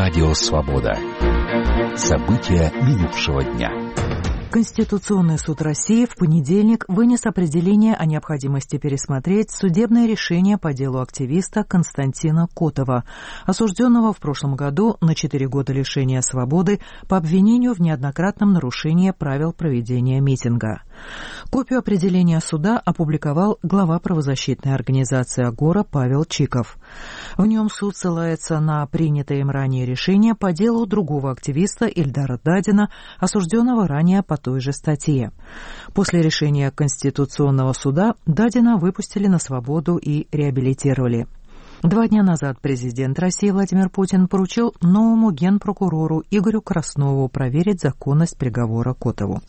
Радио «Свобода». События минувшего дня. Конституционный суд России в понедельник вынес определение о необходимости пересмотреть судебное решение по делу активиста Константина Котова, осужденного в прошлом году на 4 года лишения свободы по обвинению в неоднократном нарушении правил проведения митинга. Копию определения суда опубликовал глава правозащитной организации «Агора» Павел Чиков. В нем суд ссылается на принятое им ранее решение по делу другого активиста Ильдара Дадина, осужденного ранее по той же статье. После решения Конституционного суда Дадина выпустили на свободу и реабилитировали. 2 дня назад президент России Владимир Путин поручил новому генпрокурору Игорю Краснову проверить законность приговора Котову.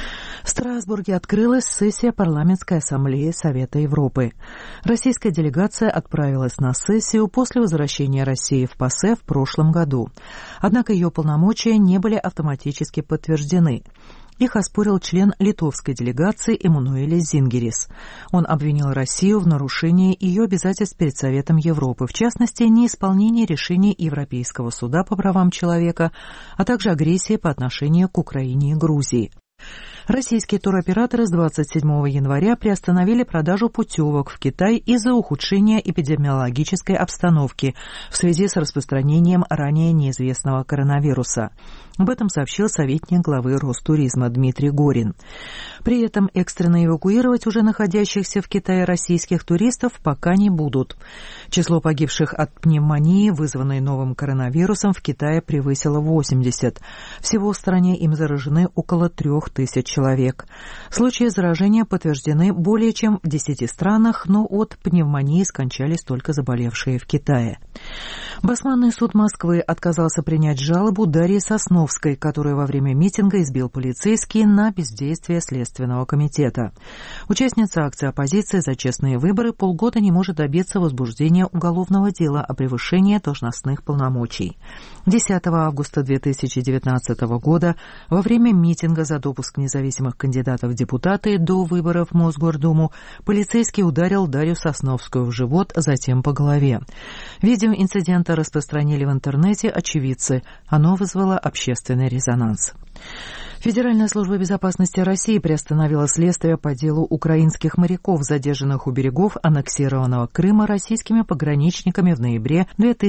В Страсбурге открылась сессия Парламентской ассамблеи Совета Европы. Российская делегация отправилась на сессию после возвращения России в ПАСЕ в прошлом году. Однако ее полномочия не были автоматически подтверждены. Их оспорил член литовской делегации Эммануэлис Зингерис. Он обвинил Россию в нарушении ее обязательств перед Советом Европы, в частности, неисполнении решений Европейского суда по правам человека, а также агрессии по отношению к Украине и Грузии. Российские туроператоры с 27 января приостановили продажу путевок в Китай из-за ухудшения эпидемиологической обстановки в связи с распространением ранее неизвестного коронавируса. Об этом сообщил советник главы Ростуризма Дмитрий Горин. При этом экстренно эвакуировать уже находящихся в Китае российских туристов пока не будут. Число погибших от пневмонии, вызванной новым коронавирусом, в Китае превысило 80. Всего в стране им заражены около 3000 человек. Случаи заражения подтверждены более чем в 10 странах, но от пневмонии скончались только заболевшие в Китае. Басманный суд Москвы отказался принять жалобу Дарьи Сосновской, которую во время митинга избил полицейский на бездействие Следственного комитета. Участница акции оппозиции за честные выборы полгода не может добиться возбуждения уголовного дела о превышении должностных полномочий. 10 августа 2019 года во время митинга за допуск независимых кандидатов в депутаты до выборов в Мосгордуму полицейский ударил Дарью Сосновскую в живот, затем по голове. Видео инцидента распространили в интернете очевидцы. Оно вызвало общественный резонанс. Федеральная служба безопасности России приостановила следствие по делу украинских моряков, задержанных у берегов аннексированного Крыма российскими пограничниками в ноябре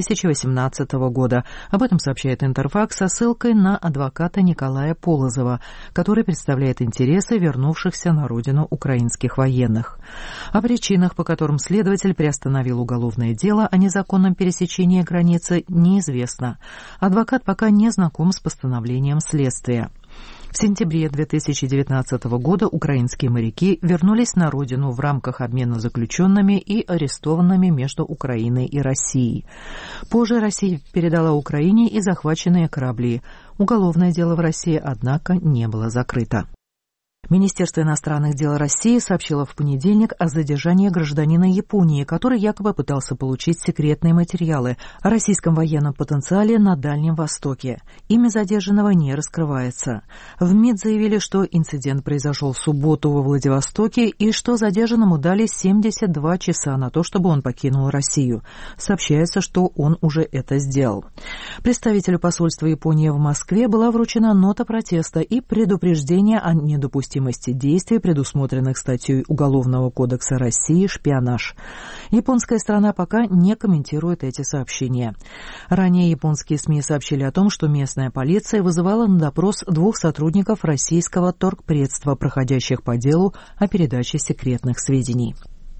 2018 года. Об этом сообщает Интерфакс со ссылкой на адвоката Николая Полозова, который представляет интересы вернувшихся на родину украинских военных. О причинах, по которым следователь приостановил уголовное дело о незаконном пересечении границы, неизвестно. Адвокат пока не знаком с постановлением следствия. В сентябре 2019 года украинские моряки вернулись на родину в рамках обмена заключенными и арестованными между Украиной и Россией. Позже Россия передала Украине и захваченные корабли. Уголовное дело в России, однако, не было закрыто. Министерство иностранных дел России сообщило в понедельник о задержании гражданина Японии, который якобы пытался получить секретные материалы о российском военном потенциале на Дальнем Востоке. Имя задержанного не раскрывается. В МИД заявили, что инцидент произошел в субботу во Владивостоке и что задержанному дали 72 часа на то, чтобы он покинул Россию. Сообщается, что он уже это сделал. Представителю посольства Японии в Москве была вручена нота протеста и предупреждение о недопустимости действий, предусмотренных статьей Уголовного кодекса России «Шпионаж». Японская сторона пока не комментирует эти сообщения. Ранее японские СМИ сообщили о том, что местная полиция вызывала на допрос 2 сотрудников российского торгпредства, проходящих по делу о передаче секретных сведений.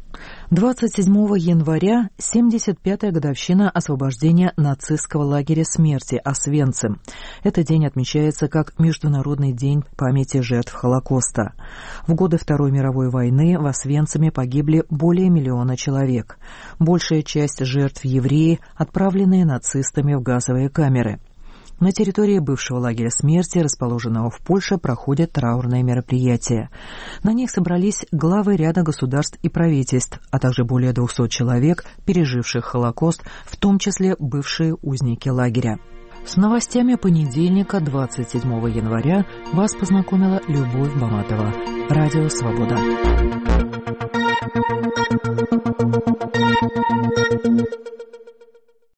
27 января 75-я годовщина освобождения нацистского лагеря смерти Освенцим. Этот день отмечается как Международный день памяти жертв Холокоста. В годы Второй мировой войны в Освенциме погибли более 1 миллиона человек. Большая часть жертв евреи, отправленные нацистами в газовые камеры. На территории бывшего лагеря смерти, расположенного в Польше, проходят траурные мероприятия. На них собрались главы ряда государств и правительств, а также более 200 человек, переживших Холокост, в том числе бывшие узники лагеря. С новостями понедельника, 27 января, вас познакомила Любовь Баматова. Радио «Свобода».